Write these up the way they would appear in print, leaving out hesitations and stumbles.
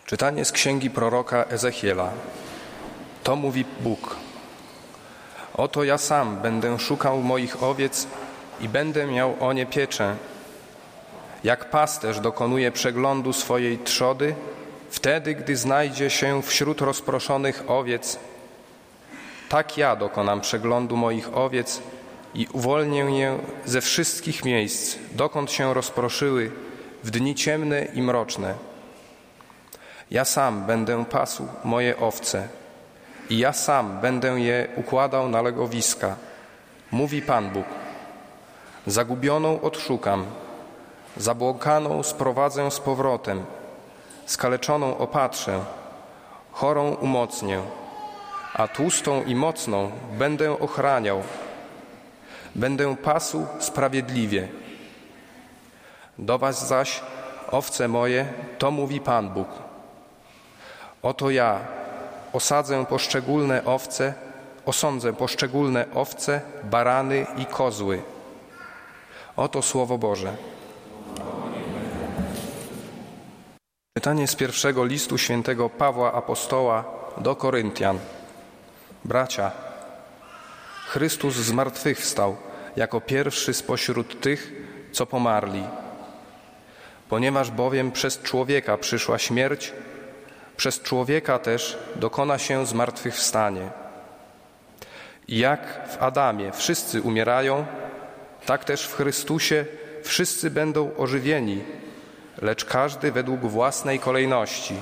Czytanie z księgi proroka Ezechiela. To mówi Bóg. Oto ja sam będę szukał moich owiec i będę miał o nie pieczę. Jak pasterz dokonuje przeglądu swojej trzody, wtedy, gdy znajdzie się wśród rozproszonych owiec, tak ja dokonam przeglądu moich owiec i uwolnię je ze wszystkich miejsc, dokąd się rozproszyły w dni ciemne i mroczne. Ja sam będę pasł moje owce i ja sam będę je układał na legowiska, mówi Pan Bóg. Zagubioną odszukam, zabłąkaną sprowadzę z powrotem, skaleczoną opatrzę, chorą umocnię, a tłustą i mocną będę ochraniał. Będę pasł sprawiedliwie. Do was zaś, owce moje, to mówi Pan Bóg. Oto ja osądzę poszczególne owce, barany i kozły. Oto Słowo Boże. Czytanie z pierwszego listu świętego Pawła Apostoła do Koryntian. Bracia, Chrystus zmartwychwstał jako pierwszy spośród tych, co pomarli. Ponieważ bowiem przez człowieka przyszła śmierć, przez człowieka też dokona się zmartwychwstanie. I jak w Adamie wszyscy umierają, tak też w Chrystusie wszyscy będą ożywieni, lecz każdy według własnej kolejności.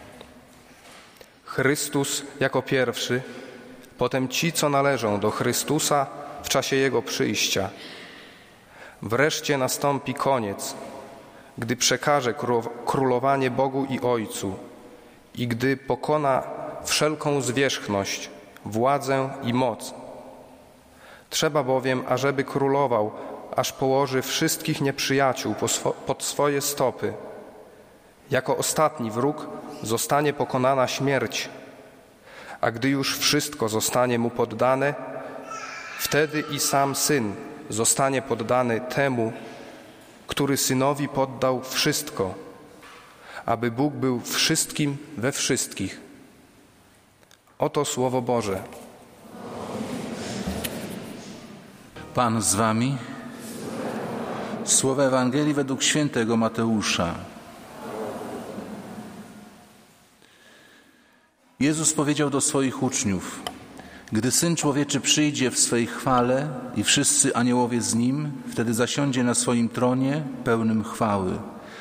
Chrystus jako pierwszy, potem ci, co należą do Chrystusa w czasie Jego przyjścia. Wreszcie nastąpi koniec, gdy przekaże królowanie Bogu i Ojcu i gdy pokona wszelką zwierzchność, władzę i moc. Trzeba bowiem, ażeby królował, aż położy wszystkich nieprzyjaciół pod swoje stopy. Jako ostatni wróg zostanie pokonana śmierć, a gdy już wszystko zostanie mu poddane, wtedy i sam Syn zostanie poddany temu, który Synowi poddał wszystko, aby Bóg był wszystkim we wszystkich. Oto Słowo Boże. Pan z wami. Słowo Ewangelii według świętego Mateusza. Jezus powiedział do swoich uczniów: Gdy Syn Człowieczy przyjdzie w swej chwale i wszyscy aniołowie z Nim, wtedy zasiądzie na swoim tronie pełnym chwały.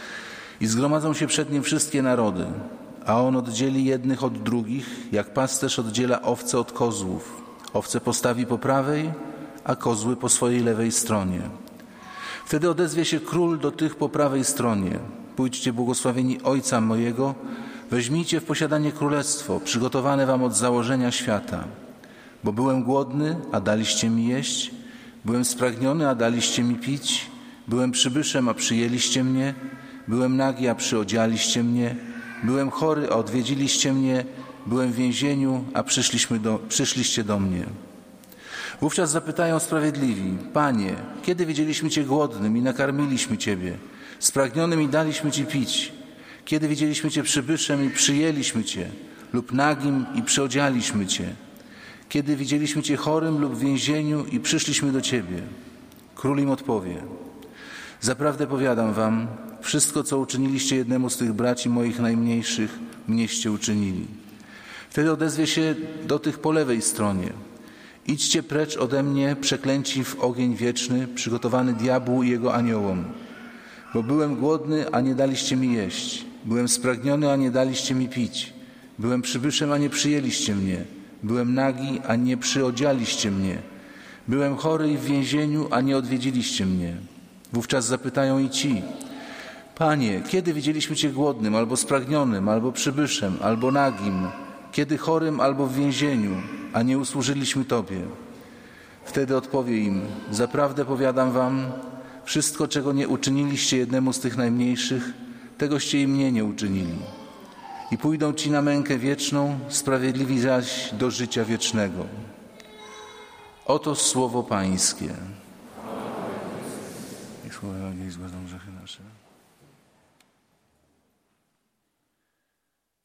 I zgromadzą się przed Nim wszystkie narody, a On oddzieli jednych od drugich, jak pasterz oddziela owce od kozłów. Owce postawi po prawej, a kozły po swojej lewej stronie. Wtedy odezwie się Król do tych po prawej stronie: Pójdźcie, błogosławieni Ojca mojego, weźmijcie w posiadanie królestwo, przygotowane wam od założenia świata. Bo byłem głodny, a daliście mi jeść, byłem spragniony, a daliście mi pić, byłem przybyszem, a przyjęliście mnie, byłem nagi, a przyodzialiście mnie, byłem chory, a odwiedziliście mnie, byłem w więzieniu, a przyszliście do mnie. Wówczas zapytają sprawiedliwi: Panie, kiedy widzieliśmy Cię głodnym i nakarmiliśmy Ciebie, spragnionym i daliśmy Ci pić? Kiedy widzieliśmy Cię przybyszem i przyjęliśmy Cię, lub nagim i przyodzialiśmy Cię? Kiedy widzieliśmy Cię chorym lub w więzieniu i przyszliśmy do Ciebie? Król im odpowie: Zaprawdę powiadam wam, wszystko, co uczyniliście jednemu z tych braci moich najmniejszych, mnieście uczynili. Wtedy odezwie się do tych po lewej stronie: Idźcie precz ode mnie, przeklęci w ogień wieczny, przygotowany diabłu i jego aniołom. Bo byłem głodny, a nie daliście mi jeść. Byłem spragniony, a nie daliście mi pić. Byłem przybyszem, a nie przyjęliście mnie. Byłem nagi, a nie przyodzialiście mnie. Byłem chory i w więzieniu, a nie odwiedziliście mnie. Wówczas zapytają i ci: Panie, kiedy widzieliśmy Cię głodnym, albo spragnionym, albo przybyszem, albo nagim, kiedy chorym, albo w więzieniu, a nie usłużyliśmy Tobie? Wtedy odpowie im: Zaprawdę powiadam wam, wszystko, czego nie uczyniliście jednemu z tych najmniejszych, tegoście i mnie nie uczynili. I pójdą ci na mękę wieczną, sprawiedliwi zaś do życia wiecznego. Oto słowo Pańskie. Niech słowo Ewangelii zgładzą grzechy nasze.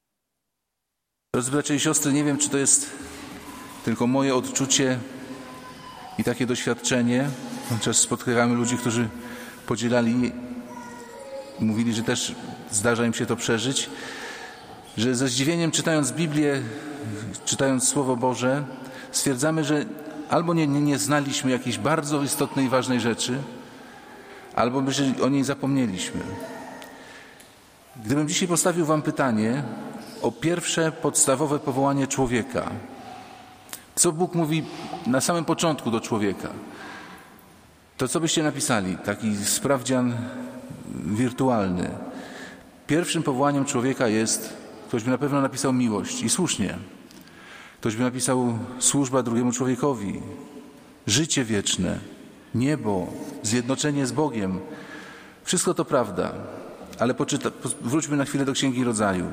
Drodzy bracia i siostry, nie wiem, czy to jest tylko moje odczucie i takie doświadczenie. Chociaż spotykamy ludzi, którzy podzielali, mówili, że też zdarza im się to przeżyć, że ze zdziwieniem czytając Biblię, czytając Słowo Boże, stwierdzamy, że albo nie znaliśmy jakiejś bardzo istotnej i ważnej rzeczy, albo o niej zapomnieliśmy. Gdybym dzisiaj postawił wam pytanie o pierwsze podstawowe powołanie człowieka, co Bóg mówi na samym początku do człowieka, to co byście napisali? Taki sprawdzian wirtualny. Pierwszym powołaniem człowieka jest, ktoś by na pewno napisał miłość i słusznie. Ktoś by napisał służba drugiemu człowiekowi, życie wieczne, niebo, zjednoczenie z Bogiem. Wszystko to prawda, ale wróćmy na chwilę do Księgi Rodzaju.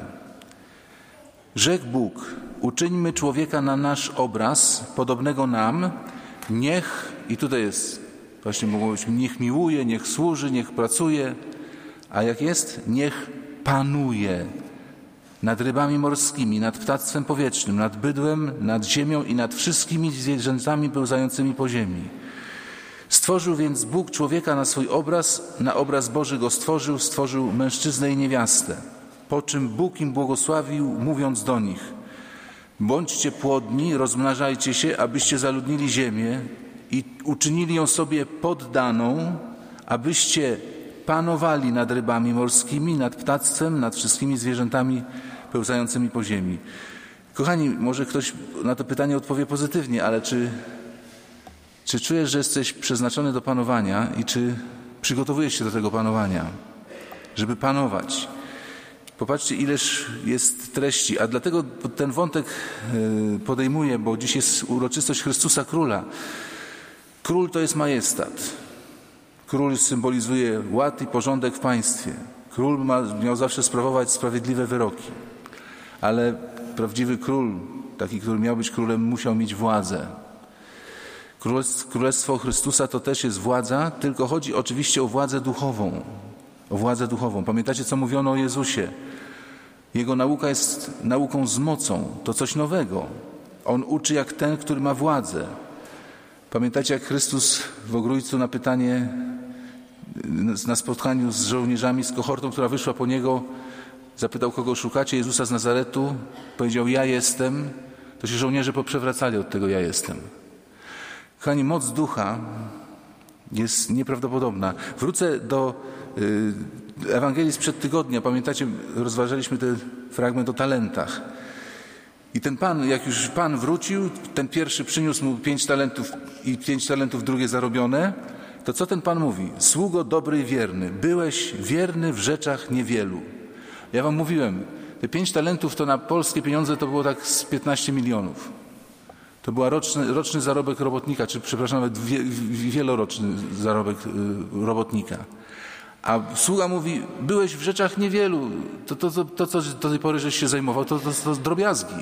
Rzekł Bóg, uczyńmy człowieka na nasz obraz, podobnego nam, niech, i tutaj jest, właśnie mogło być, niech miłuje, niech służy, niech pracuje, a jak jest, niech panuje nad rybami morskimi, nad ptactwem powietrznym, nad bydłem, nad ziemią i nad wszystkimi zwierzętami pełzającymi po ziemi. Stworzył więc Bóg człowieka na swój obraz, na obraz Boży go stworzył mężczyznę i niewiastę. Po czym Bóg im błogosławił, mówiąc do nich: bądźcie płodni, rozmnażajcie się, abyście zaludnili ziemię i uczynili ją sobie poddaną, abyście panowali nad rybami morskimi, nad ptactwem, nad wszystkimi zwierzętami pełzającymi po ziemi. Kochani, może ktoś na to pytanie odpowie pozytywnie, ale czy czujesz, że jesteś przeznaczony do panowania i czy przygotowujesz się do tego panowania, żeby panować? Popatrzcie, ileż jest treści, a dlatego ten wątek podejmuję, bo dziś jest uroczystość Chrystusa Króla. Król to jest majestat. Król symbolizuje ład i porządek w państwie. Król miał zawsze sprawować sprawiedliwe wyroki. Ale prawdziwy król, taki, który miał być królem, musiał mieć władzę. Królestwo Chrystusa to też jest władza, tylko chodzi oczywiście o władzę duchową. O władzę duchową. Pamiętacie, co mówiono o Jezusie? Jego nauka jest nauką z mocą. To coś nowego. On uczy jak ten, który ma władzę. Pamiętacie, jak Chrystus w Ogrójcu na pytanie, na spotkaniu z żołnierzami, z kohortą, która wyszła po Niego, zapytał, kogo szukacie? Jezusa z Nazaretu. Powiedział, ja jestem. To się żołnierze poprzewracali od tego, ja jestem. Kochani, moc ducha jest nieprawdopodobna. Wrócę do Ewangelii sprzed tygodnia. Pamiętacie, rozważaliśmy ten fragment o talentach. I ten Pan, jak już Pan wrócił, ten pierwszy przyniósł mu 5 talentów i 5 talentów drugie zarobione, to co ten Pan mówi? Sługo dobry i wierny, byłeś wierny w rzeczach niewielu. Ja wam mówiłem, te 5 talentów to na polskie pieniądze to było tak z 15 milionów. To był roczny zarobek robotnika, czy przepraszam, nawet wieloroczny zarobek robotnika. A sługa mówi, byłeś w rzeczach niewielu, to co do tej pory żeś się zajmował, to drobiazgi.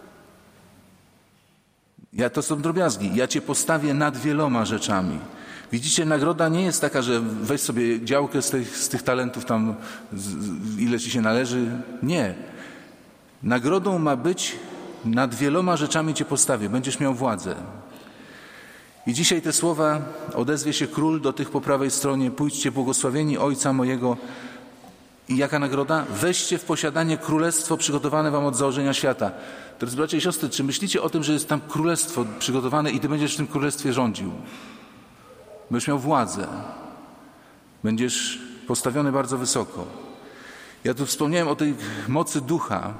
To są drobiazgi. Ja cię postawię nad wieloma rzeczami. Widzicie, nagroda nie jest taka, że weź sobie działkę z tych talentów tam, ile ci się należy. Nie. Nagrodą ma być, nad wieloma rzeczami cię postawię. Będziesz miał władzę. I dzisiaj te słowa odezwie się król do tych po prawej stronie. Pójdźcie błogosławieni Ojca mojego. I jaka nagroda? Weźcie w posiadanie królestwo przygotowane wam od założenia świata. Drodzy bracia i siostry, czy myślicie o tym, że jest tam królestwo przygotowane i ty będziesz w tym królestwie rządził? Będziesz miał władzę. Będziesz postawiony bardzo wysoko. Ja tu wspomniałem o tej mocy ducha.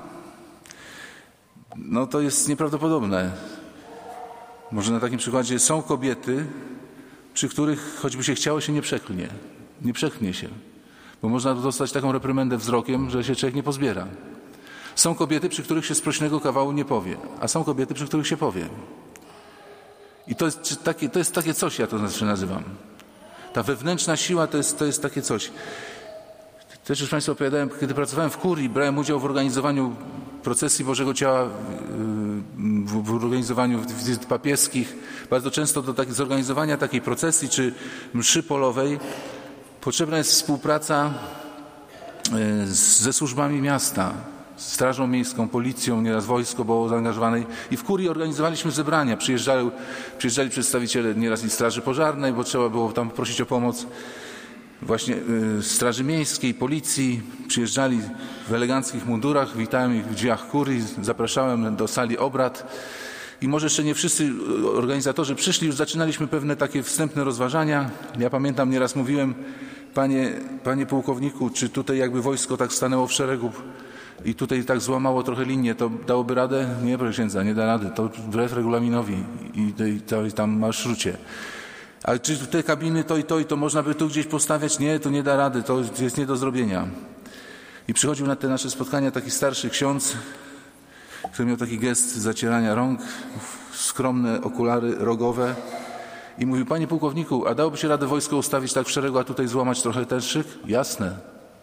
No to jest nieprawdopodobne. Może na takim przykładzie są kobiety, przy których choćby się chciało, się nie przeklnie. Nie przeknie się. Bo można dostać taką reprymendę wzrokiem, że się człowiek nie pozbiera. Są kobiety, przy których się sprośnego kawału nie powie, a są kobiety, przy których się powie. I to jest takie coś, ja to nazywam. Ta wewnętrzna siła to jest takie coś. Też już Państwu opowiadałem, kiedy pracowałem w kurii, brałem udział w organizowaniu procesji Bożego Ciała, w organizowaniu wizyt papieskich. Bardzo często do zorganizowania takiej procesji czy mszy polowej potrzebna jest współpraca ze służbami miasta, Strażą Miejską, Policją, nieraz wojsko było zaangażowane i w kurii organizowaliśmy zebrania. Przyjeżdżali przedstawiciele nieraz i Straży Pożarnej, bo trzeba było tam prosić o pomoc. Właśnie Straży Miejskiej, Policji, przyjeżdżali w eleganckich mundurach, witałem ich w drzwiach kurii, zapraszałem do sali obrad i może jeszcze nie wszyscy organizatorzy przyszli, już zaczynaliśmy pewne takie wstępne rozważania. Ja pamiętam, nieraz mówiłem, panie pułkowniku, czy tutaj jakby wojsko tak stanęło w szeregu i tutaj tak złamało trochę linię, to dałoby radę? Nie, proszę księdza, nie da rady, to wbrew regulaminowi i tam marszrucie. Ale czy te kabiny to można by tu gdzieś postawiać? Nie, to nie da rady, to jest nie do zrobienia. I przychodził na te nasze spotkania taki starszy ksiądz, który miał taki gest zacierania rąk, skromne okulary rogowe i mówił, panie pułkowniku, a dałoby się radę wojsko ustawić tak w szeregu, a tutaj złamać trochę ten szyk? Jasne.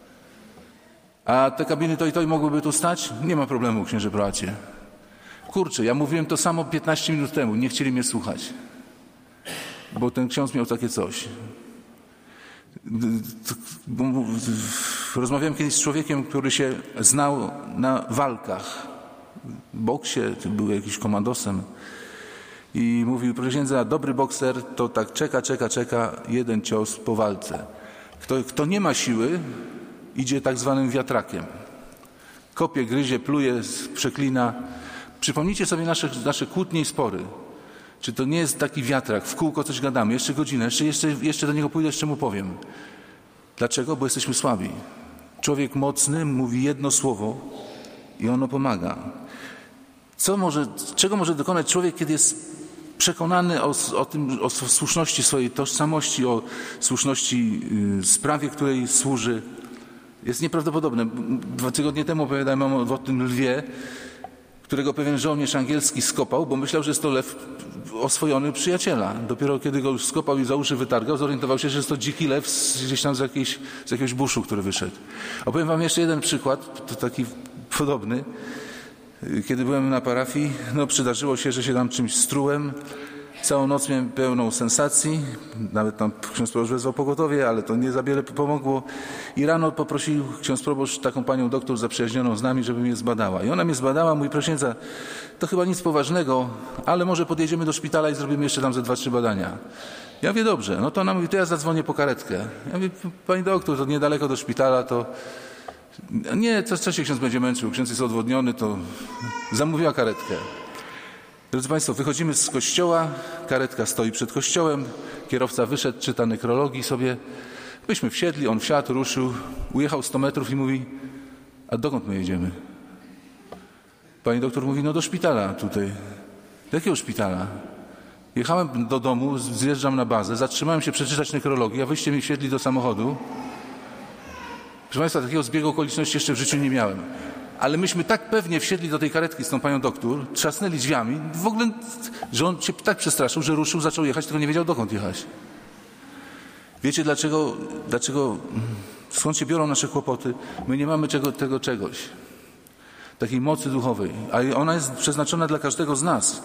A te kabiny to mogłyby tu stać? Nie ma problemu, księże bracie. Kurczę, ja mówiłem to samo 15 minut temu, nie chcieli mnie słuchać. Bo ten ksiądz miał takie coś. Rozmawiałem kiedyś z człowiekiem, który się znał na walkach. W boksie, był jakiś komandosem. I mówił, proszę księdza, dobry bokser to tak czeka, jeden cios po walce. Kto nie ma siły, idzie tak zwanym wiatrakiem. Kopie, gryzie, pluje, przeklina. Przypomnijcie sobie nasze kłótnie i spory. Czy to nie jest taki wiatrak, w kółko coś gadamy, jeszcze godzinę, jeszcze do niego pójdę, jeszcze mu powiem. Dlaczego? Bo jesteśmy słabi. Człowiek mocny mówi jedno słowo i ono pomaga. Czego może dokonać człowiek, kiedy jest przekonany o słuszności swojej tożsamości, o słuszności sprawie, której służy? Jest nieprawdopodobne. 2 tygodnie temu opowiadałem o tym lwie, którego pewien żołnierz angielski skopał, bo myślał, że jest to lew oswojony przyjaciela. Dopiero kiedy go już skopał i za uszy wytargał, zorientował się, że jest to dziki lew gdzieś tam z jakiegoś buszu, który wyszedł. Opowiem wam jeszcze jeden przykład, to taki podobny. Kiedy byłem na parafii, przydarzyło się, że się tam czymś strułem. Całą noc miałem pełną sensacji. Nawet tam ksiądz proboszcz wezwał pogotowie, ale to nie za wiele pomogło. I rano poprosił ksiądz proboszcz taką panią doktor zaprzyjaźnioną z nami, żeby mnie zbadała. I ona mnie zbadała, mówi, proszę księdza, to chyba nic poważnego, ale może podjedziemy do szpitala i zrobimy jeszcze tam ze 2-3 badania. Ja mówię, dobrze. No to ona mówi, to ja zadzwonię po karetkę. Ja mówię, pani doktor, to niedaleko do szpitala, to... Nie, co się ksiądz będzie męczył? Ksiądz jest odwodniony, to zamówiła karetkę. Drodzy państwo, wychodzimy z kościoła, karetka stoi przed kościołem, kierowca wyszedł, czyta nekrologii sobie. Myśmy wsiedli, on wsiadł, ruszył, ujechał 100 metrów i mówi, a dokąd my jedziemy? Pani doktor mówi, no do szpitala tutaj. Do jakiego szpitala? Jechałem do domu, zjeżdżam na bazę, zatrzymałem się przeczytać nekrologię, a wyście mi wsiedli do samochodu. Proszę państwa, takiego zbiegu okoliczności jeszcze w życiu nie miałem. Ale myśmy tak pewnie wsiedli do tej karetki z tą panią doktor, trzasnęli drzwiami, w ogóle, że on się tak przestraszył, że ruszył, zaczął jechać, tylko nie wiedział dokąd jechać. Wiecie dlaczego, skąd się biorą nasze kłopoty? My nie mamy tego czegoś, takiej mocy duchowej, a ona jest przeznaczona dla każdego z nas.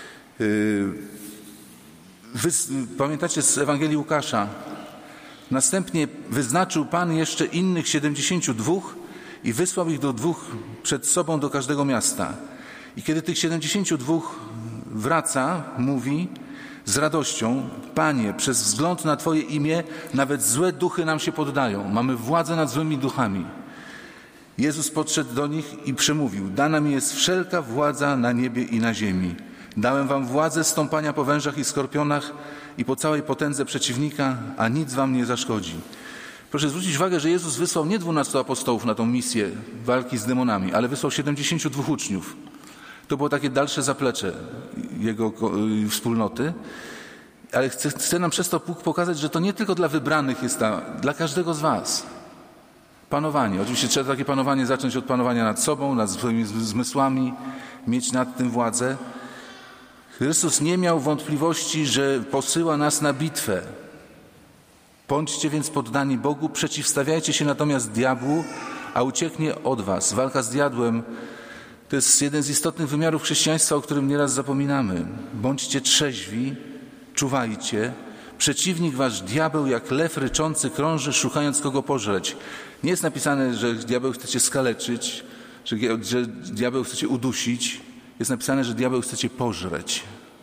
Pamiętacie z Ewangelii Łukasza? Następnie wyznaczył Pan jeszcze innych 72 i wysłał ich do 2 przed sobą do każdego miasta. I kiedy tych 72 wraca, mówi z radością, Panie, przez wzgląd na Twoje imię nawet złe duchy nam się poddają. Mamy władzę nad złymi duchami. Jezus podszedł do nich i przemówił, dana mi jest wszelka władza na niebie i na ziemi. Dałem wam władzę stąpania po wężach i skorpionach i po całej potędze przeciwnika, a nic wam nie zaszkodzi. Proszę zwrócić uwagę, że Jezus wysłał nie 12 apostołów na tą misję walki z demonami, ale wysłał 72 uczniów. To było takie dalsze zaplecze Jego wspólnoty. Ale chce nam przez to Bóg pokazać, że to nie tylko dla wybranych jest dla każdego z was. Panowanie. Oczywiście trzeba takie panowanie zacząć od panowania nad sobą, nad swoimi zmysłami, mieć nad tym władzę. Chrystus nie miał wątpliwości, że posyła nas na bitwę. Bądźcie więc poddani Bogu, przeciwstawiajcie się natomiast diabłu, a ucieknie od was. Walka z diabłem to jest jeden z istotnych wymiarów chrześcijaństwa, o którym nieraz zapominamy. Bądźcie trzeźwi, czuwajcie. Przeciwnik wasz diabeł jak lew ryczący krąży, szukając kogo pożreć. Nie jest napisane, że diabeł chce cię skaleczyć, że diabeł chce cię udusić. Jest napisane, że diabeł chce cię pożreć,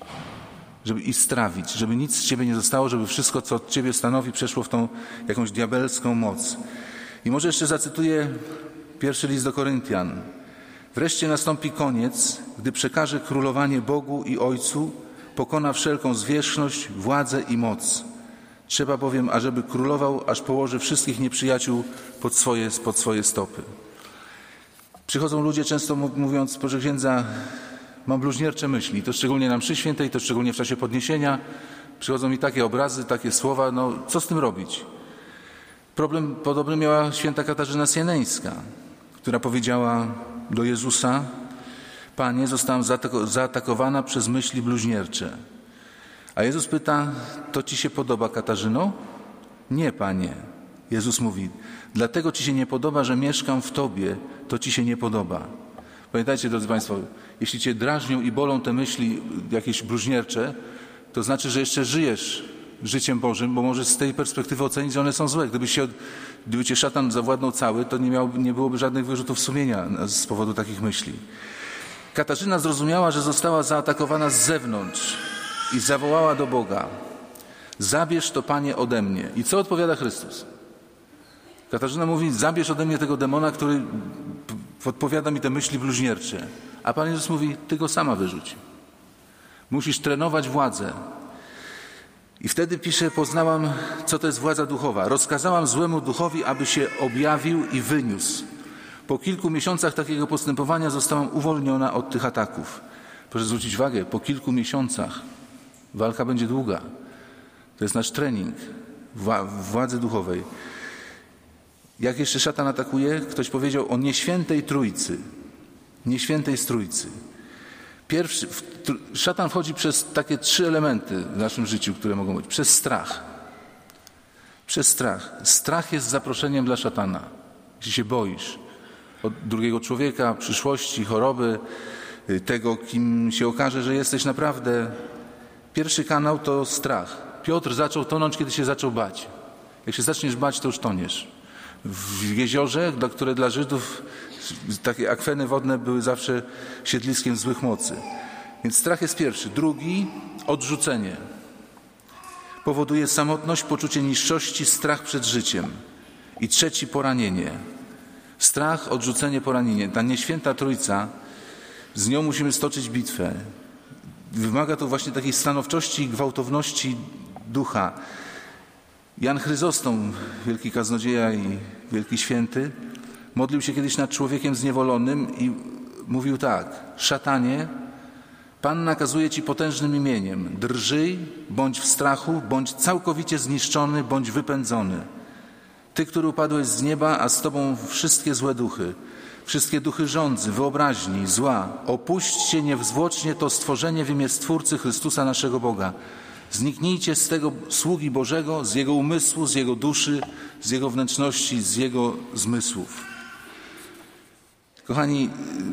i strawić, żeby nic z ciebie nie zostało, żeby wszystko, co od ciebie stanowi, przeszło w tą jakąś diabelską moc. I może jeszcze zacytuję 1 list do Koryntian. Wreszcie nastąpi koniec, gdy przekaże królowanie Bogu i Ojcu, pokona wszelką zwierzchność, władzę i moc. Trzeba bowiem, ażeby królował, aż położy wszystkich nieprzyjaciół pod swoje stopy. Przychodzą ludzie często mówiąc, proszę księdza, mam bluźniercze myśli, to szczególnie na mszy świętej, to szczególnie w czasie podniesienia. Przychodzą mi takie obrazy, takie słowa, co z tym robić? Problem podobny miała święta Katarzyna Sieneńska, która powiedziała do Jezusa: Panie, zostałam zaatakowana przez myśli bluźniercze. A Jezus pyta: to ci się podoba, Katarzyno? Nie, Panie. Jezus mówi: dlatego ci się nie podoba, że mieszkam w tobie, to ci się nie podoba. Pamiętajcie, drodzy Państwo, jeśli cię drażnią i bolą te myśli jakieś bluźniercze, to znaczy, że jeszcze żyjesz życiem Bożym, bo możesz z tej perspektywy ocenić, że one są złe. Gdyby cię szatan zawładnął cały, to nie byłoby żadnych wyrzutów sumienia z powodu takich myśli. Katarzyna zrozumiała, że została zaatakowana z zewnątrz i zawołała do Boga: zabierz to, Panie, ode mnie. I co odpowiada Chrystus? Katarzyna mówi: zabierz ode mnie tego demona, który podpowiada mi te myśli bluźniercze. A Pan Jezus mówi: ty go sama wyrzuć. Musisz trenować władzę. I wtedy pisze: poznałam, co to jest władza duchowa. Rozkazałam złemu duchowi, aby się objawił i wyniósł. Po kilku miesiącach takiego postępowania zostałam uwolniona od tych ataków. Proszę zwrócić uwagę, po kilku miesiącach. Walka będzie długa. To jest nasz trening władzy duchowej. Jak jeszcze szatan atakuje? Ktoś powiedział o nieświętej trójcy. Nieświętej trójcy. Szatan wchodzi przez takie 3 elementy w naszym życiu, które mogą być. Przez strach. Przez strach. Strach jest zaproszeniem dla szatana. Jeśli się boisz od drugiego człowieka, przyszłości, choroby, tego, kim się okaże, że jesteś naprawdę. Pierwszy kanał to strach. Piotr zaczął tonąć, kiedy się zaczął bać. Jak się zaczniesz bać, to już toniesz. W jeziorze, które dla Żydów takie akweny wodne były zawsze siedliskiem złych mocy. Więc strach jest pierwszy. Drugi, odrzucenie. Powoduje samotność, poczucie niższości, strach przed życiem. I trzeci, poranienie. Strach, odrzucenie, poranienie. Ta nieświęta trójca, z nią musimy stoczyć bitwę. Wymaga to właśnie takiej stanowczości i gwałtowności ducha. Jan Chryzostom, wielki kaznodzieja i wielki święty, modlił się kiedyś nad człowiekiem zniewolonym i mówił tak: szatanie, Pan nakazuje ci potężnym imieniem: drżyj, bądź w strachu, bądź całkowicie zniszczony, bądź wypędzony. Ty, który upadłeś z nieba, a z tobą wszystkie złe duchy, wszystkie duchy żądzy, wyobraźni, zła, opuśćcie niewzwłocznie to stworzenie w imię Stwórcy Chrystusa naszego Boga. Zniknijcie z tego sługi Bożego, z jego umysłu, z jego duszy, z jego wnętrzności, z jego zmysłów. Kochani,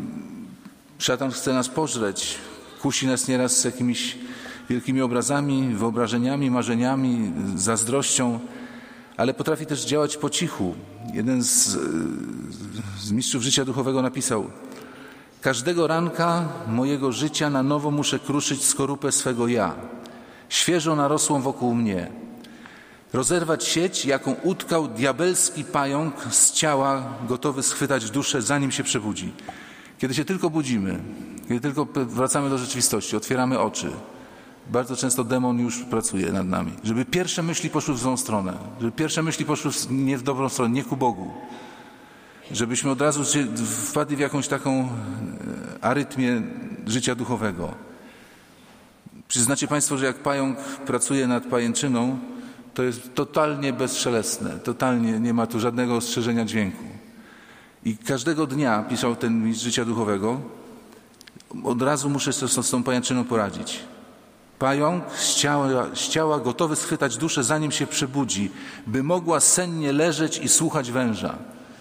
szatan chce nas pożreć, kusi nas nieraz z jakimiś wielkimi obrazami, wyobrażeniami, marzeniami, zazdrością, ale potrafi też działać po cichu. Jeden z mistrzów życia duchowego napisał: każdego ranka mojego życia na nowo muszę kruszyć skorupę swego ja, świeżo narosłą wokół mnie. Rozerwać sieć, jaką utkał diabelski pająk z ciała, gotowy schwytać duszę, zanim się przebudzi. Kiedy się tylko budzimy, kiedy tylko wracamy do rzeczywistości, otwieramy oczy, bardzo często demon już pracuje nad nami. Żeby pierwsze myśli poszły w złą stronę, żeby pierwsze myśli poszły nie w dobrą stronę, nie ku Bogu. Żebyśmy od razu wpadli w jakąś taką arytmię życia duchowego. Przyznacie Państwo, że jak pająk pracuje nad pajęczyną, to jest totalnie bezszelestne, totalnie nie ma tu żadnego ostrzeżenia dźwięku. I każdego dnia, pisał ten mistrz życia duchowego, od razu muszę sobie z tą pajęczyną poradzić. Pająk z ciała gotowy schwytać duszę, zanim się przebudzi, by mogła sennie leżeć i słuchać węża.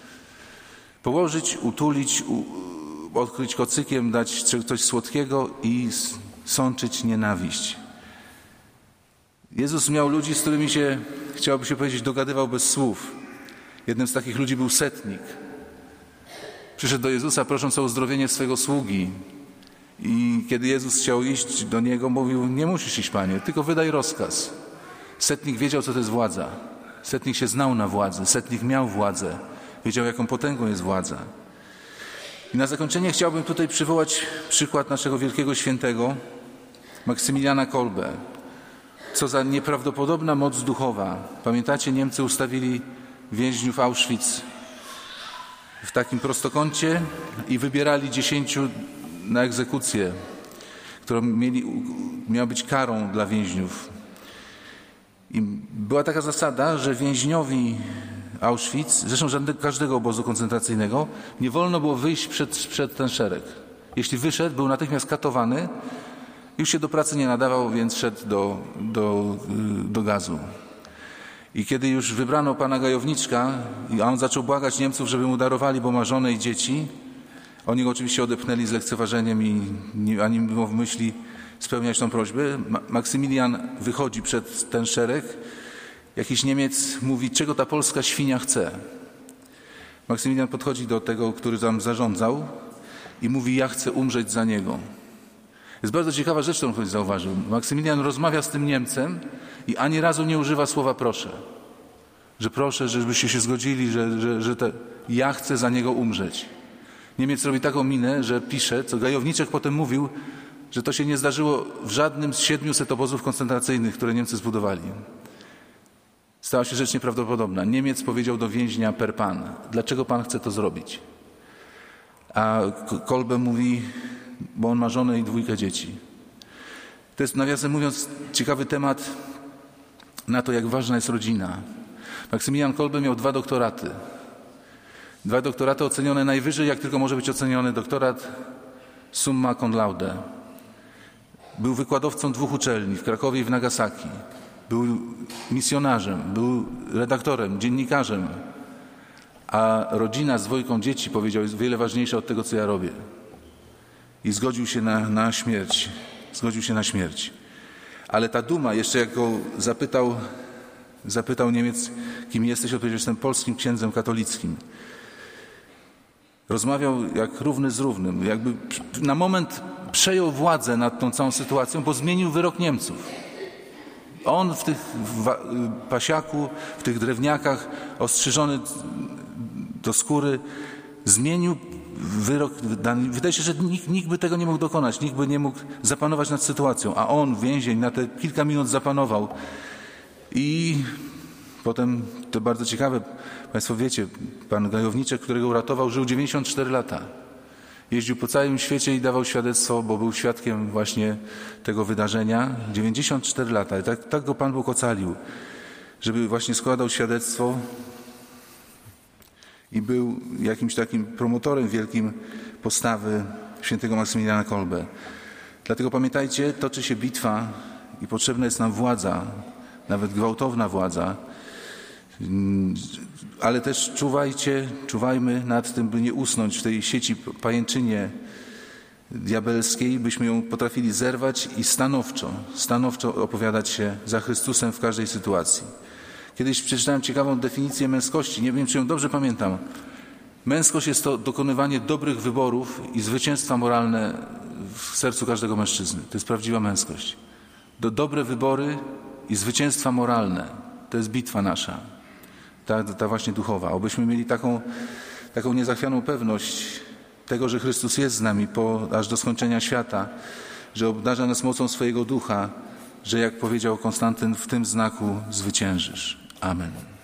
Położyć, utulić, odkryć kocykiem, dać coś słodkiego i sączyć nienawiść. Jezus miał ludzi, z którymi się, chciałoby się powiedzieć, dogadywał bez słów. Jednym z takich ludzi był setnik. przyszedł do Jezusa, prosząc o uzdrowienie swego sługi. I kiedy Jezus chciał iść do niego, mówił: nie musisz iść, Panie, tylko wydaj rozkaz. Setnik wiedział, co to jest władza. Setnik się znał na władzy. Setnik miał władzę. Wiedział, jaką potęgą jest władza. I na zakończenie chciałbym tutaj przywołać przykład naszego wielkiego świętego, Maksymiliana Kolbe. Co za nieprawdopodobna moc duchowa. Pamiętacie, Niemcy ustawili więźniów Auschwitz w takim prostokącie i wybierali 10 na egzekucję, która miała być karą dla więźniów. I była taka zasada, że więźniowi Auschwitz, zresztą każdego obozu koncentracyjnego, nie wolno było wyjść przed ten szereg. Jeśli wyszedł, był natychmiast katowany, już się do pracy nie nadawał, więc szedł do gazu. I kiedy już wybrano pana Gajowniczka, a on zaczął błagać Niemców, żeby mu darowali, bo ma żonę i dzieci, oni go oczywiście odepchnęli z lekceważeniem i ani było w myśli spełniać tą prośbę. Maksymilian wychodzi przed ten szereg. Jakiś Niemiec mówi: czego ta polska świnia chce? Maksymilian podchodzi do tego, który tam zarządzał i mówi: ja chcę umrzeć za niego. Jest bardzo ciekawa rzecz, którą ktoś zauważył. Maksymilian rozmawia z tym Niemcem i ani razu nie używa słowa proszę. Że proszę, żebyście się zgodzili, że ja chcę za niego umrzeć. Niemiec robi taką minę, że pisze, co Gajowniczek potem mówił, że to się nie zdarzyło w żadnym z 700 obozów koncentracyjnych, które Niemcy zbudowali. Stała się rzecz nieprawdopodobna. Niemiec powiedział do więźnia per pan: dlaczego pan chce to zrobić? A Kolbe mówi: bo on ma żonę i 2 dzieci. To jest, nawiasem mówiąc, ciekawy temat na to, jak ważna jest rodzina. Maksymilian Kolbe miał 2 doktoraty. 2 doktoraty ocenione najwyżej, jak tylko może być oceniony doktorat summa cum laude. Był wykładowcą 2 uczelni, w Krakowie i w Nagasaki. Był misjonarzem, był redaktorem, dziennikarzem. A rodzina z 2 dzieci, powiedział, jest wiele ważniejsza od tego, co ja robię. I zgodził się na śmierć. Zgodził się na śmierć. Ale ta duma, jeszcze jak go zapytał Niemiec, kim jesteś, odpowiedział: jestem polskim księdzem katolickim. Rozmawiał jak równy z równym. Jakby na moment przejął władzę nad tą całą sytuacją, bo zmienił wyrok Niemców. On w tych pasiaku, w tych drewniakach, ostrzyżony do skóry, zmienił wyrok. Wydaje się, że nikt by tego nie mógł dokonać. Nikt by nie mógł zapanować nad sytuacją. A on, więzień, na te kilka minut zapanował. I potem, to bardzo ciekawe, Państwo wiecie, pan Gajowniczek, którego uratował, żył 94 lata. Jeździł po całym świecie i dawał świadectwo, bo był świadkiem właśnie tego wydarzenia. 94 lata. I tak go Pan Bóg ocalił, żeby właśnie składał świadectwo i był jakimś takim promotorem wielkim postawy świętego Maksymiliana Kolbe. Dlatego pamiętajcie, toczy się bitwa i potrzebna jest nam władza, nawet gwałtowna władza, ale też czuwajmy nad tym, by nie usnąć w tej sieci pajęczynie diabelskiej, byśmy ją potrafili zerwać i stanowczo opowiadać się za Chrystusem w każdej sytuacji. Kiedyś przeczytałem ciekawą definicję męskości, nie wiem, czy ją dobrze pamiętam. Męskość jest to dokonywanie dobrych wyborów i zwycięstwa moralne w sercu każdego mężczyzny. To jest prawdziwa męskość. Dobre wybory i zwycięstwa moralne. To jest bitwa nasza. Ta właśnie duchowa. Obyśmy mieli taką niezachwianą pewność tego, że Chrystus jest z nami aż do skończenia świata, że obdarza nas mocą swojego ducha, że jak powiedział Konstantyn, w tym znaku zwyciężysz. Amen.